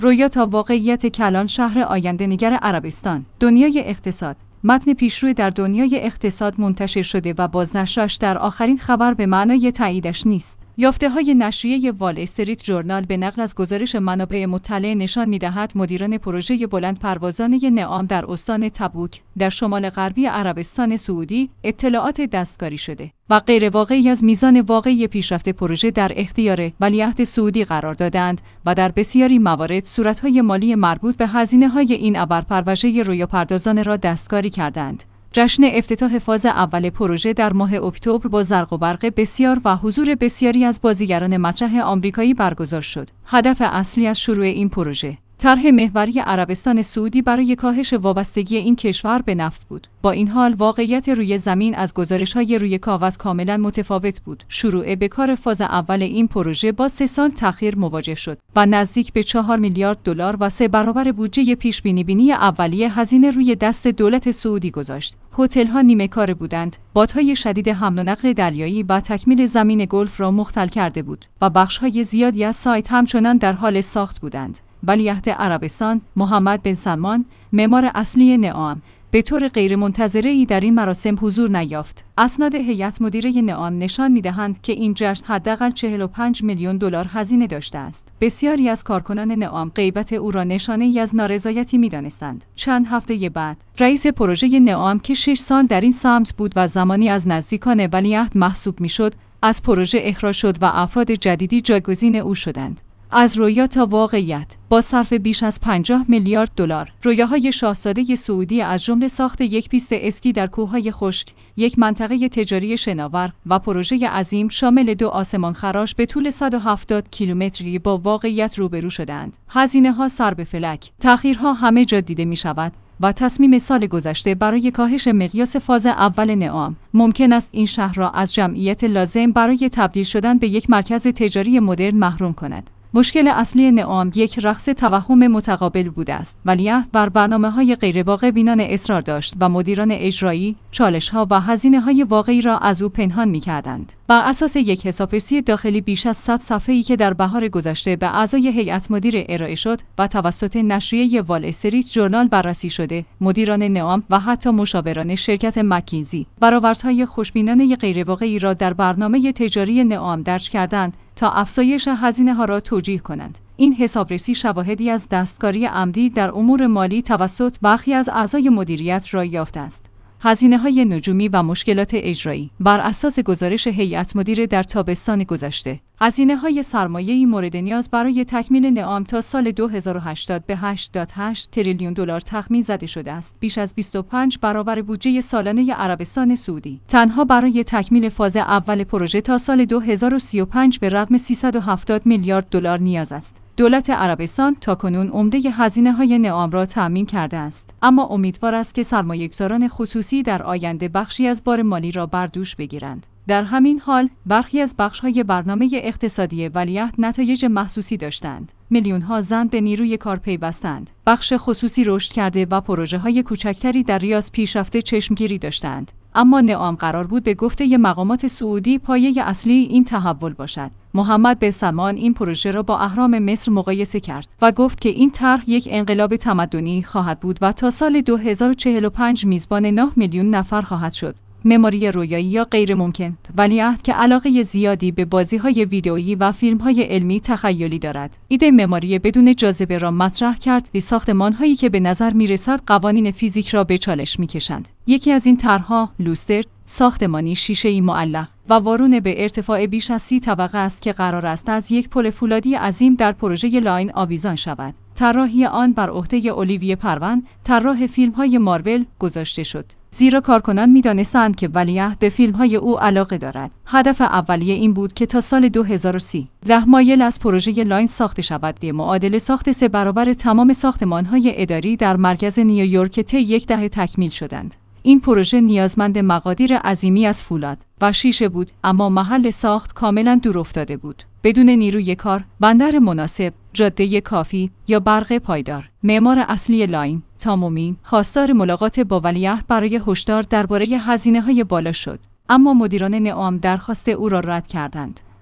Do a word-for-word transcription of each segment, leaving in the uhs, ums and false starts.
رویا تا واقعیت کلان شهر آینده‌نگر عربستان. دنیای اقتصاد. متن پیشرو در دنیای اقتصاد منتشر شده و بازنشرش در آخرین خبر به معنای تاییدش نیست. یافته‌های نشریه وال استریت ژورنال به نقل از گزارش منابع مطلع نشان می‌دهد مدیران پروژه بلند پروازانه نعام در استان تبوک در شمال غربی عربستان سعودی اطلاعات دستکاری شده و غیر واقعی از میزان واقعی پیشرفت پروژه در اختیار ولیعهد سعودی قرار دادند و در بسیاری موارد صورت‌های مالی مربوط به هزینه‌های این ابرپروژه رویاپردازان را دستکاری کردند. جشن افتتاح فاز اول پروژه در ماه اکتبر با زرق و برق بسیار و حضور بسیاری از بازیگران مطرح آمریکایی برگزار شد. هدف اصلی از شروع این پروژه طرح محوری عربستان سعودی برای کاهش وابستگی این کشور به نفت بود. با این حال واقعیت روی زمین از گزارش‌های روی کاغذ کاملا متفاوت بود. شروع به کار فاز اول این پروژه با سه سال تأخیر مواجه شد و نزدیک به چهار میلیارد دلار و سه برابر بودجه پیش بینی بینی اولیه هزینه روی دست دولت سعودی گذاشت. هتل‌ها نیمه کار بودند. بادهای شدید حمل و نقل دریایی و تکمیل زمین گلف را مختل کرده بود و بخش‌های زیادی از سایت همچنان در حال ساخت بودند. ولیعهد عربستان محمد بن سلمان، معمار اصلی نعام، به طور غیرمنتظره‌ای در این مراسم حضور نیافت. اسناد هیئت مدیره نعام نشان می‌دهند که این جشن حداقل چهل و پنج میلیون دلار هزینه داشته است. بسیاری از کارکنان نعام غیبت او را نشانه‌ای از نارضایتی می‌دانستند. چند هفته بعد، رئیس پروژه نعام که شش سال در این سمت بود و زمانی از نزدیکان ولیعهد محسوب می‌شد، از پروژه اخراج شد و افراد جدیدی جایگزین او شدند. از رویا تا واقعیت. با صرف بیش از پنجاه میلیارد دلار، رویاهای شاهزاده سعودی از جمله ساخت یک پیست اسکی در کوههای خشک، یک منطقه تجاری شناور و پروژه عظیم شامل دو آسمانخراش به طول صد و هفتاد کیلومتری با واقعیت روبرو شدند. هزینه‌ها سر به فلک، تأخیرها همه جا دیده می‌شود و تصمیم سال گذشته برای کاهش مقیاس فاز اول نعام ممکن است این شهر را از جمعیت لازم برای تبدیل شدن به یک مرکز تجاری مدرن محروم کند. مشکل اصلی نعام یک رقص توهم متقابل بوده است. ولیعهد بر برنامه‌های غیرواقع بینانه اصرار داشت و مدیران اجرایی چالش‌ها و هزینه‌های واقعی را از او پنهان می‌کردند. بر اساس یک حسابرسی داخلی بیش از صد صفحه‌ای که در بهار گذشته به اعضای هیئت مدیره ارائه شد و توسط نشریه وال استریت ژورنال بررسی شده، مدیران نعام و حتی مشاوران شرکت مکینزی برآوردهای خوشبینانه غیرواقعی را در برنامه تجاری نعام درج کردند تا افزایش هزینه‌ها را توجیه کنند. این حسابرسی شواهدی از دستکاری عمدی در امور مالی توسط برخی از اعضای مدیریت را یافته است. هزینه‌های نجومی و مشکلات اجرایی. بر اساس گزارش هیئت مدیره در تابستان گذشته، هزینه‌های سرمایه‌ای مورد نیاز برای تکمیل نعام تا سال دو هزار و هشتاد به هشت ممیز هشت تریلیون دلار تخمین زده شده است، بیش از بیست و پنج برابر بودجه سالانه عربستان سعودی. تنها برای تکمیل فاز اول پروژه تا سال دو هزار و سی و پنج به رقم سیصد و هفتاد میلیارد دلار نیاز است. دولت عربستان تاکنون عمده هزینه‌های نعام را تأمین کرده است، اما امیدوار است که سرمایه‌گذاران خصوصی در آینده بخشی از بار مالی را بر دوش بگیرند. در همین حال، برخی از بخش‌های برنامه اقتصادی ولیعهد نتایج محسوسی داشتند. میلیون‌ها زن به نیروی کار پیوستند. بخش خصوصی رشد کرده و پروژه‌های کوچکتری در ریاض پیشرفته چشمگیری داشتند. اما نعام قرار بود به گفته مقامات سعودی پایه اصلی این تحول باشد. محمد بن سلمان این پروژه را با اهرام مصر مقایسه کرد و گفت که این طرح یک انقلاب تمدنی خواهد بود و تا سال دو هزار و چهل و پنج میزبان نه میلیون نفر خواهد شد. معماری رویایی یا غیر ممکن. ولیعهد که علاقه زیادی به بازی‌های ویدئویی و فیلم‌های علمی تخیلی دارد، ایده معماری بدون جاذبه را مطرح کرد که ساختمان‌هایی که به نظر می‌رسد قوانین فیزیک را به چالش می‌کشند. یکی از این طرح‌ها لوستر، ساختمانی شیشه‌ای معلق و وارونه به ارتفاع بیش از سی طبقه است که قرار است از یک پل فولادی عظیم در پروژه لاین آویزان شود. طراحی آن بر عهده اولیویه پروان، طراح فیلم‌های مارول گذاشته شد، زیرا کارکنان می‌دانستند که ولیعهد به فیلم‌های او علاقه دارد. هدف اولیه این بود که تا سال دو هزار و سی ده مایل از پروژه لاین ساخته شود که معادل ساخت سه برابر تمام ساختمان‌های اداری در مرکز نیویورک طی یک دهه تکمیل شدند. این پروژه نیازمند مقادیر عظیمی از فولاد و شیشه بود، اما محل ساخت کاملا دور افتاده بود. بدون نیروی کار، بندر مناسب، جاده کافی یا برق پایدار. معمار اصلی لاین، تامومی، خواستار ملاقات با ولیعهد برای هشدار درباره هزینه‌های بالا شد، اما مدیران نعام درخواست او را رد کردند.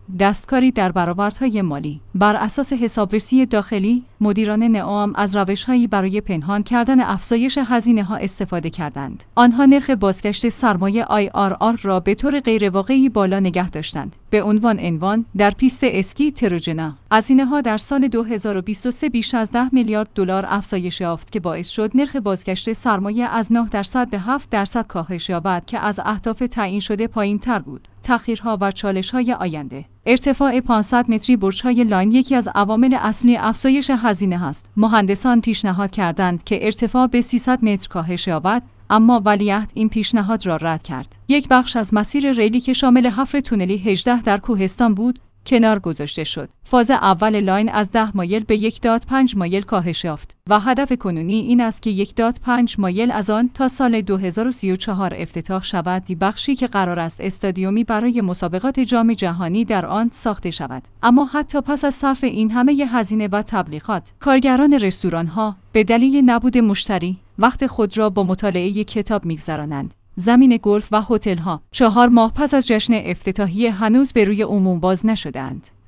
دستکاری در برآوردهای مالی. بر اساس حسابرسی داخلی، مدیران نئام از روش‌هایی برای پنهان کردن افزایش هزینه‌ها استفاده کردند. آنها نرخ بازگشت سرمایه آی آر آر را به طور غیرواقعی بالا نگه داشتند. به عنوان عنوان، در پیست اسکی تروجنا، هزینه‌ها در سال دو هزار و بیست و سه بیش از ده میلیارد دلار افزایش یافت که باعث شد نرخ بازگشت سرمایه از نه درصد به هفت درصد کاهش یابد که از اهداف تعیین شده پایین‌تر بود. تأخیرها و چالش‌های آینده. ارتفاع پانصد متری برج‌های لاین یکی از عوامل اصلی افزایش هزینه است. مهندسان پیشنهاد کردند که ارتفاع به سیصد متر کاهش یابد، اما ولیعهد این پیشنهاد را رد کرد. یک بخش از مسیر ریلی که شامل حفر تونلی هجده در کوهستان بود، کنار گذاشته شد. فاز اول لاین از ده مایل به یک ممیز پنج مایل کاهش یافت و هدف کنونی این است که یک ممیز پنج مایل از آن تا سال دو هزار و سی و چهار افتتاح شود، دی بخشی که قرار است استادیومی برای مسابقات جام جهانی در آن ساخته شود. اما حتی پس از صرف این همه هزینه و تبلیغات، کارگران رستوران‌ها به دلیل نبود مشتری وقت خود را با مطالعه کتاب می‌گذرانند. زمین گلف و هتل‌ها چهار ماه پس از جشن افتتاحیه هنوز به روی عموم باز نشده‌اند.